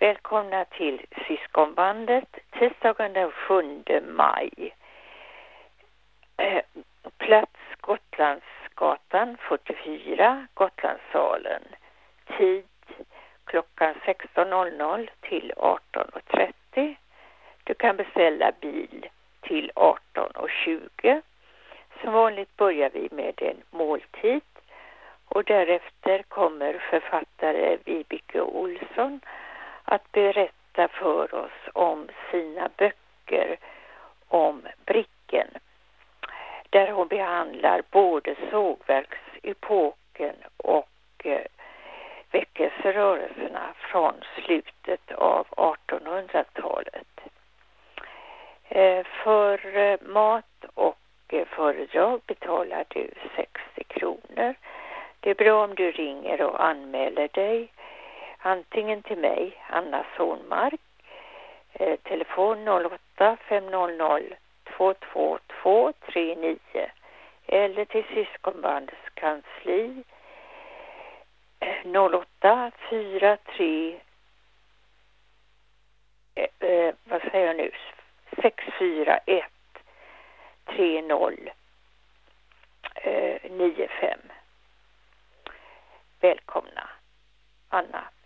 Välkomna till Syskonbandet tisdagen den 7 maj. Plats Gotlandsgatan 44, Gotlandssalen. Tid klockan 16.00 till 18.30. Du kan beställa bil till 18.20. Som vanligt börjar vi med en måltid. Och därefter kommer författare Vibeke Olsson att berätta för oss om sina böcker om Bricken. Där hon behandlar både sågverksepoken och väckelserörelserna från slutet av 1800-talet. För mat och föredrag betalar du 60 kronor. Det är bra om du ringer och anmäler dig. Antingen till mig, Anna Sonmark, telefon 08 500 22239 eller till Syskonbandets kansli 08 43 641 30 95. Välkomna, Anna.